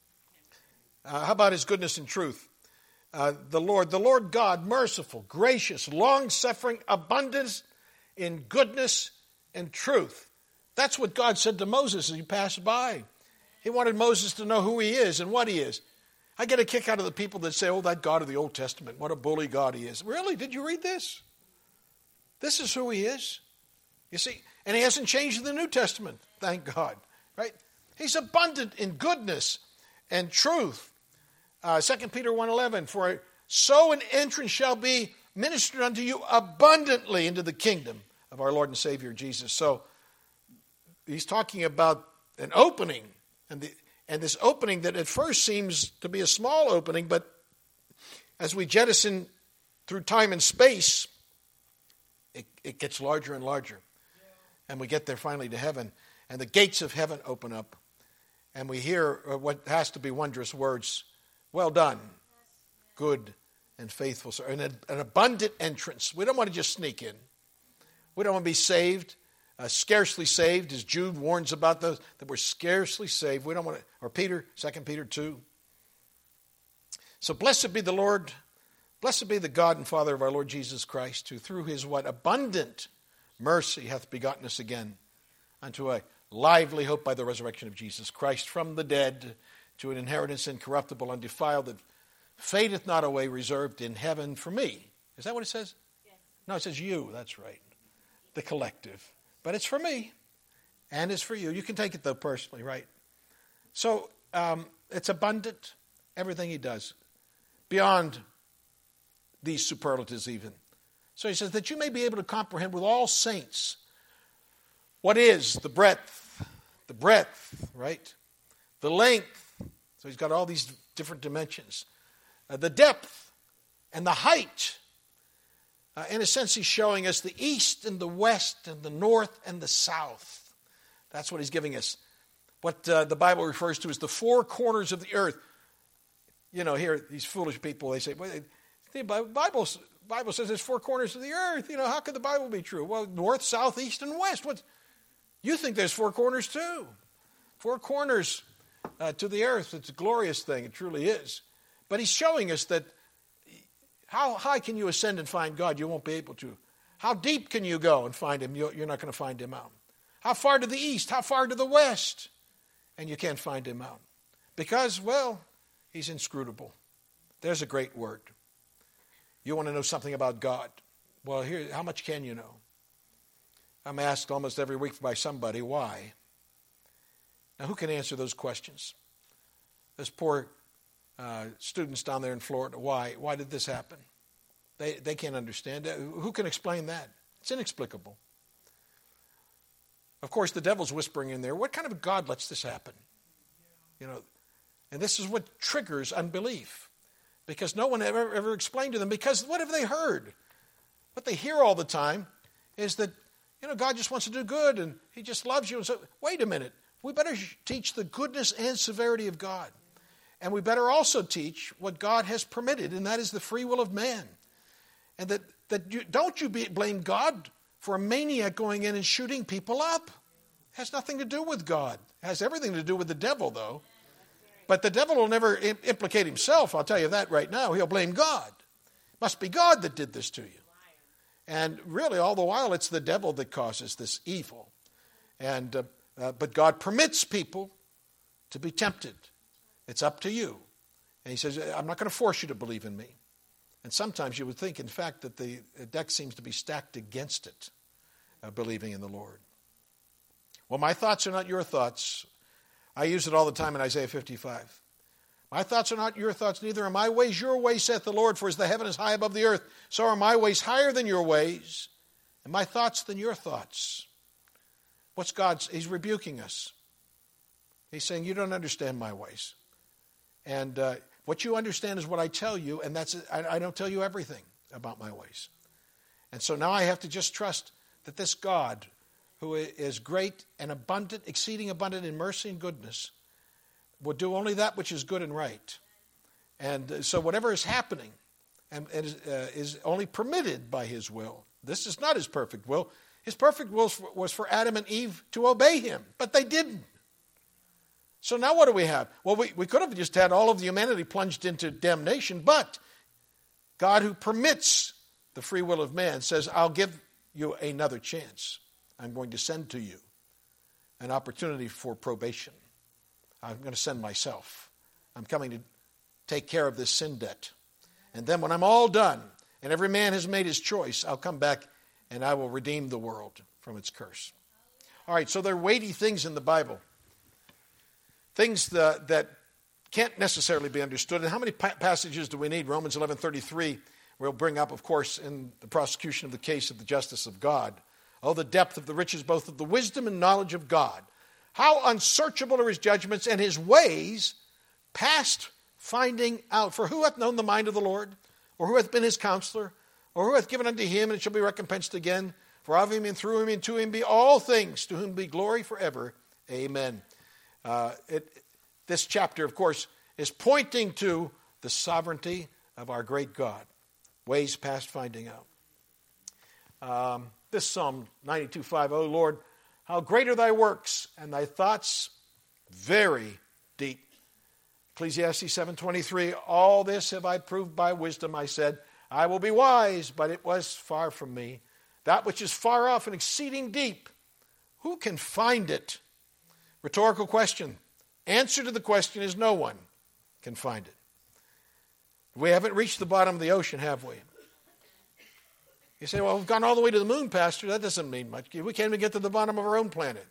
Uh, how about his goodness and truth? Uh, the Lord, the Lord God, merciful, gracious, long-suffering, abundance in goodness and truth. That's what God said to Moses as he passed by. He wanted Moses to know who he is and what he is. I get a kick out of the people that say, oh, that God of the Old Testament, what a bully God he is. Really? Did you read this? This is who he is. You see, and he hasn't changed in the New Testament, thank God. Right? He's abundant in goodness and truth. Uh, Second Peter one eleven, for so an entrance shall be ministered unto you abundantly into the kingdom of our Lord and Savior Jesus. So he's talking about an opening, and the And this opening that at first seems to be a small opening, but as we jettison through time and space, it, it gets larger and larger. And we get there finally to heaven. And the gates of heaven open up. And we hear what has to be wondrous words. Well done, good and faithful sir. An, an abundant entrance. We don't want to just sneak in. We don't want to be saved. Uh, scarcely saved, as Jude warns about those that we're scarcely saved. We don't want to, or Peter, Second Peter two. So blessed be the Lord, blessed be the God and Father of our Lord Jesus Christ, who through his what abundant mercy hath begotten us again unto a lively hope by the resurrection of Jesus Christ from the dead, to an inheritance incorruptible, undefiled, that fadeth not away, reserved in heaven for me. Is that what it says? Yes. No, it says you. That's right. The collective. But it's for me, and it's for you. You can take it, though, personally, right? So um, it's abundant, everything he does, beyond these superlatives even. So he says, that you may be able to comprehend with all saints what is the breadth, the breadth, right? The length. So he's got all these different dimensions. Uh, the depth and the height. Uh, in a sense, he's showing us the east and the west and the north and the south. That's what he's giving us. What uh, the Bible refers to as the four corners of the earth. You know, here, these foolish people, they say, well, the Bible, Bible says there's four corners of the earth. You know, how could the Bible be true? Well, north, south, east, and west. What? You think there's four corners too. Four corners uh, to the earth. It's a glorious thing. It truly is. But he's showing us that how high can you ascend and find God? You won't be able to. How deep can you go and find him? You're not going to find him out. How far to the east? How far to the west? And you can't find him out. Because, well, he's inscrutable. There's a great word. You want to know something about God? Well, here, how much can you know? I'm asked almost every week by somebody, why? Now, who can answer those questions? This poor Uh, students down there in Florida, why? Why did this happen? They they can't understand it. Who can explain that? It's inexplicable. Of course, the devil's whispering in there, what kind of a God lets this happen? You know, and this is what triggers unbelief. because no one ever, ever explained to them. Because what have they heard? What they hear all the time is that, you know, God just wants to do good and he just loves you. And so, wait a minute. We better teach the goodness and severity of God. And we better also teach what God has permitted, and that is the free will of man. And that, that you, don't you be, blame God for a maniac going in and shooting people up. It has nothing to do with God. It has everything to do with the devil, though. But the devil will never implicate himself, I'll tell you that right now. He'll blame God. It must be God that did this to you. And really, all the while, it's the devil that causes this evil. And uh, uh, but God permits people to be tempted. It's up to you. And he says, I'm not going to force you to believe in me. And sometimes you would think, in fact, that the deck seems to be stacked against it, uh, believing in the Lord. Well, my thoughts are not your thoughts. I use it all the time in Isaiah fifty-five. My thoughts are not your thoughts, neither are my ways your ways, saith the Lord. For as the heaven is high above the earth, so are my ways higher than your ways, and my thoughts than your thoughts. What's God's? He's rebuking us. He's saying, you don't understand my ways. And uh, what you understand is what I tell you, and that's I, I don't tell you everything about my ways. And so now I have to just trust that this God, who is great and abundant, exceeding abundant in mercy and goodness, will do only that which is good and right. And so whatever is happening and, and is, uh, is only permitted by his will. This is not his perfect will. His perfect will was for Adam and Eve to obey him, but they didn't. So now what do we have? Well, we, we could have just had all of the humanity plunged into damnation, but God, who permits the free will of man, says, I'll give you another chance. I'm going to send to you an opportunity for probation. I'm going to send myself. I'm coming to take care of this sin debt. And then when I'm all done and every man has made his choice, I'll come back and I will redeem the world from its curse. All right, so there are weighty things in the Bible. Things that, that can't necessarily be understood. And how many pa- passages do we need? Romans eleven thirty-three we'll bring up, of course, in the prosecution of the case of the justice of God. Oh, the depth of the riches, both of the wisdom and knowledge of God. How unsearchable are his judgments and his ways past finding out. For who hath known the mind of the Lord? Or who hath been his counselor? Or who hath given unto him, and it shall be recompensed again? For of him and through him and to him be all things, to whom be glory forever. Amen. Uh, it, this chapter, of course, is pointing to the sovereignty of our great God. Ways past finding out. Um, this Psalm ninety-two five, O Lord, how great are thy works, and thy thoughts very deep. Ecclesiastes seven twenty-three, all this have I proved by wisdom. I said, I will be wise, but it was far from me. That which is far off and exceeding deep, who can find it? Rhetorical question. Answer to the question is no one can find it. We haven't reached the bottom of the ocean, have we? You say, well, we've gone all the way to the moon, Pastor. That doesn't mean much. We can't even get to the bottom of our own planet.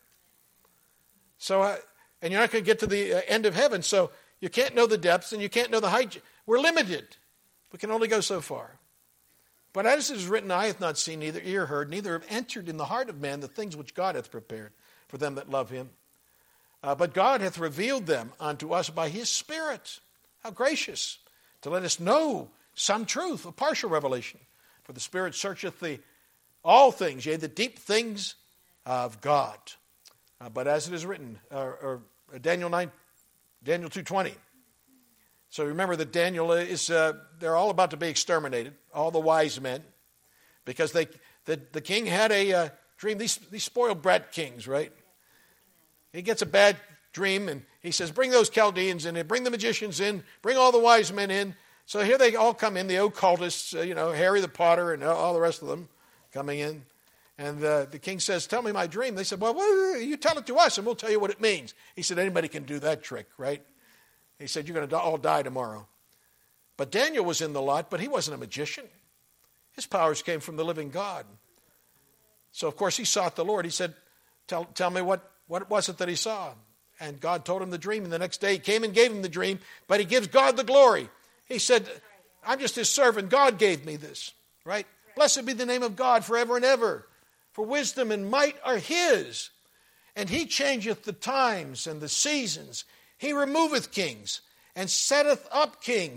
So, uh, and you're not going to get to the uh, end of heaven. So you can't know the depths and you can't know the height. We're limited. We can only go so far. But as it is written, eye hath not seen, neither ear heard, neither have entered in the heart of man the things which God hath prepared for them that love him. Uh, but God hath revealed them unto us by his Spirit. How gracious, to let us know some truth, a partial revelation. For the Spirit searcheth the all things, yea, the deep things of God. Uh, but as it is written, uh, or Daniel nine, Daniel two twenty. So remember that Daniel is, uh, they're all about to be exterminated, all the wise men, because they, the, the king had a uh, dream. These, these spoiled brat kings, right? He gets a bad dream and he says, bring those Chaldeans in, bring the magicians in, bring all the wise men in. So here they all come in, the occultists, uh, you know, Harry the Potter and all the rest of them coming in. And uh, the king says, tell me my dream. They said, well, well, you tell it to us and we'll tell you what it means. He said, anybody can do that trick, right? He said, you're going to all die tomorrow. But Daniel was in the lot, but he wasn't a magician. His powers came from the living God. So, of course, he sought the Lord. He said, tell, tell me what, what was it that he saw? And God told him the dream. And the next day he came and gave him the dream, but he gives God the glory. He said, I'm just his servant. God gave me this, right? Blessed be the name of God forever and ever. For wisdom and might are his. And he changeth the times and the seasons. He removeth kings and setteth up kings.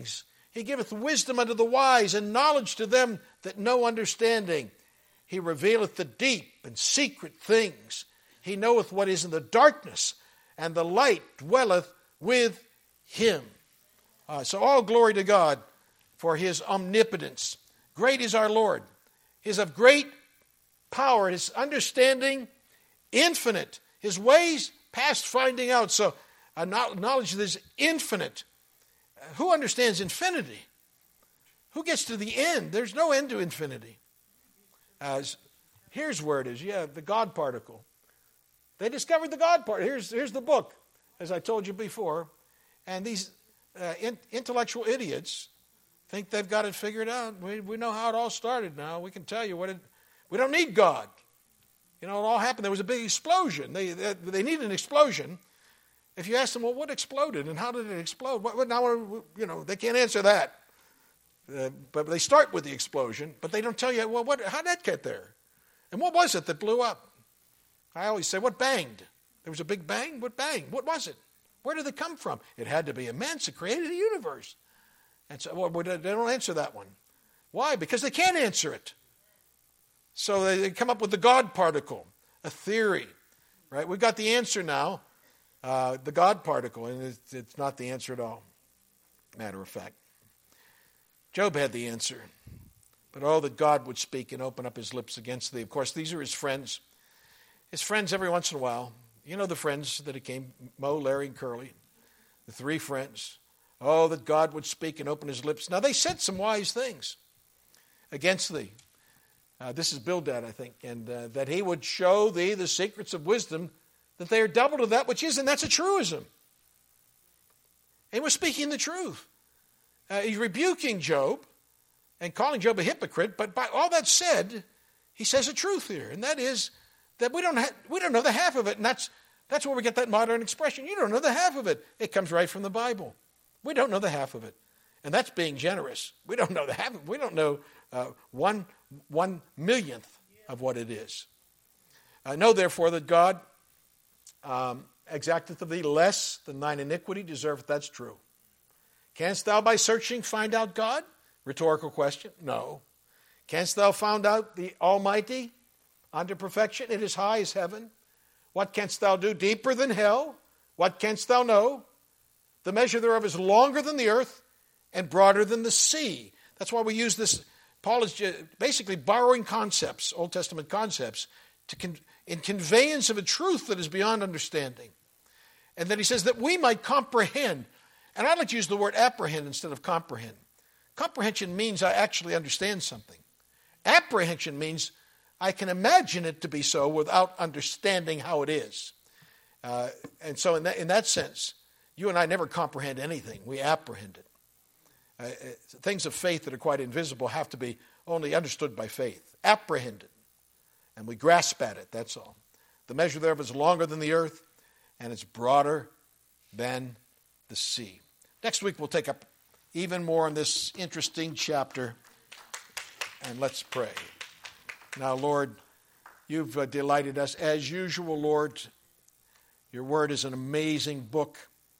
He giveth wisdom unto the wise, and knowledge to them that know understanding. He revealeth the deep and secret things. He knoweth what is in the darkness, and the light dwelleth with him. Uh, so all glory to God for his omnipotence. Great is our Lord. He is of great power. His understanding infinite. His ways past finding out. So a knowledge that is infinite. Who understands infinity? Who gets to the end? There's no end to infinity. As here's where it is. Yeah, the God particle. They discovered the God particle. Here's, here's the book, as I told you before. And these uh, in, intellectual idiots think they've got it figured out. We, we know how it all started now. We can tell you what it... We don't need God. You know, it all happened. There was a big explosion. They, they, they need an explosion. If you ask them, well, what exploded and how did it explode? What, what, now, you know, they can't answer that. Uh, but they start with the explosion, but they don't tell you, well, what, how did that get there? And what was it that blew up? I always say, what banged? There was a big bang? What banged? What was it? Where did it come from? It had to be immense. It created a universe. And so well, they don't answer that one. Why? Because they can't answer it. So they come up with the God particle, a theory. Right? We've got the answer now, uh, the God particle, and it's, it's not the answer at all, matter of fact. Job had the answer. But oh, that God would speak and open up his lips against thee. Of course, these are his friends. His friends every once in a while. You know the friends that he came, Mo, Larry, and Curly. The three friends. Oh, that God would speak and open his lips. Now, they said some wise things against thee. Uh, this is Bildad, I think. And uh, that he would show thee the secrets of wisdom, that they are double to that which is, and that's a truism. He was speaking the truth. Uh, he's rebuking Job and calling Job a hypocrite, but by all that said, he says a truth here, and that is that we don't ha- we don't know the half of it, and that's that's where we get that modern expression. You don't know the half of it. It comes right from the Bible. We don't know the half of it, and that's being generous. We don't know the half of it. We don't know uh, one one millionth of what it is. I know, therefore, that God um, exacteth of thee less than thine iniquity deserveth. That's true. Canst thou by searching find out God? Rhetorical question. No. Canst thou find out the Almighty unto perfection? It is high as heaven. What canst thou do deeper than hell? What canst thou know? The measure thereof is longer than the earth and broader than the sea. That's why we use this. Paul is basically borrowing concepts, Old Testament concepts, to con- in conveyance of a truth that is beyond understanding. And then he says that we might comprehend. And I'd like to use the word apprehend instead of comprehend. Comprehension means I actually understand something. Apprehension means I can imagine it to be so without understanding how it is. Uh, and so in that, in that sense, you and I never comprehend anything. We apprehend it. Uh, things of faith that are quite invisible have to be only understood by faith. Apprehended. And we grasp at it, that's all. The measure thereof is longer than the earth, and it's broader than the sea. Next week we'll take up even more in this interesting chapter, and let's pray. Now, Lord, you've uh, delighted us as usual, Lord. Your word is an amazing book.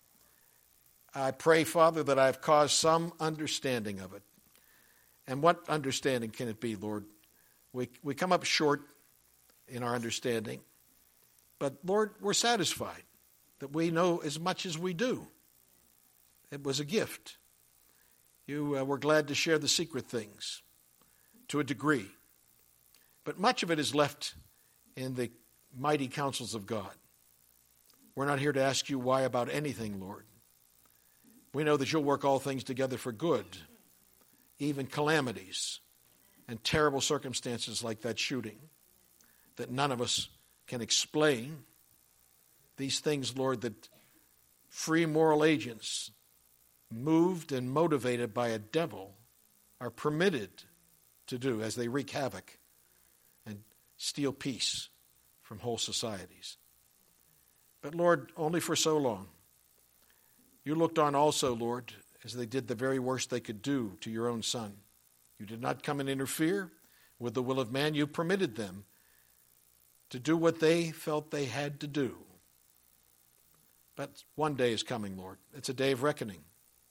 I pray, Father, that I've caused some understanding of it. And what understanding can it be, Lord? We we come up short in our understanding, but Lord, we're satisfied that we know as much as we do. It was a gift. You uh, were glad to share the secret things to a degree. But much of it is left in the mighty counsels of God. We're not here to ask you why about anything, Lord. We know that you'll work all things together for good, even calamities and terrible circumstances like that shooting that none of us can explain. These things, Lord, that free moral agents moved and motivated by a devil are permitted to do as they wreak havoc and steal peace from whole societies. But Lord, only for so long. You looked on also, Lord, as they did the very worst they could do to your own Son. You did not come and interfere with the will of man. You permitted them to do what they felt they had to do. But one day is coming, Lord. It's a day of reckoning.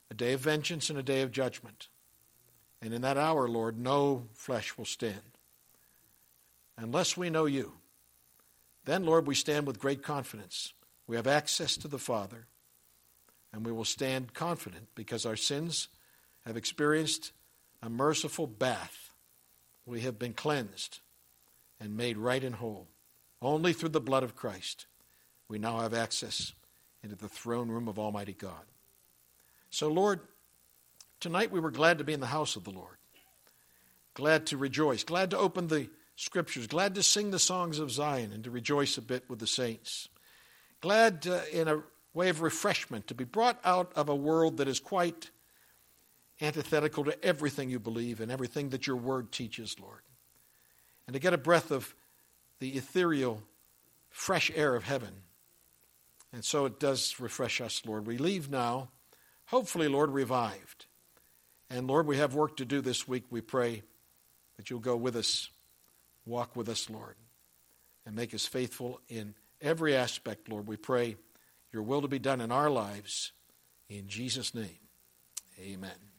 a day of vengeance and a day of judgment. And in that hour, Lord, no flesh will stand unless we know you. Then, Lord, we stand with great confidence. We have access to the Father, and we will stand confident because our sins have experienced a merciful bath. We have been cleansed and made right and whole. Only through the blood of Christ we now have access into the throne room of Almighty God. So, Lord, tonight we were glad to be in the house of the Lord, glad to rejoice, glad to open the Scriptures, glad to sing the songs of Zion and to rejoice a bit with the saints, glad uh, in a way of refreshment to be brought out of a world that is quite antithetical to everything you believe and everything that your word teaches, Lord, and to get a breath of the ethereal, fresh air of heaven. And so it does refresh us, Lord. We leave now, hopefully, Lord, revived. And, Lord, we have work to do this week. We pray that you'll go with us, walk with us, Lord, and make us faithful in every aspect, Lord. We pray your will to be done in our lives. In Jesus' name, amen.